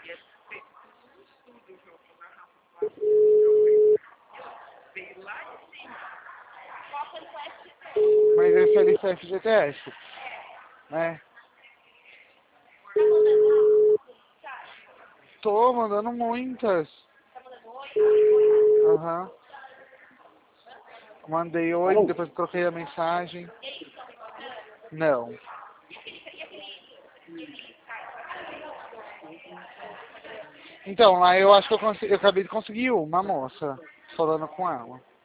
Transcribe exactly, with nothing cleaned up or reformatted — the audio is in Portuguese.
Mas esse ali foi F G T S, né? Tô mandando muitas. Aham. Mandei oi, Alô? depois troquei a mensagem. Não. Então, lá eu acho que eu, consegui, eu acabei de conseguir uma moça falando com ela.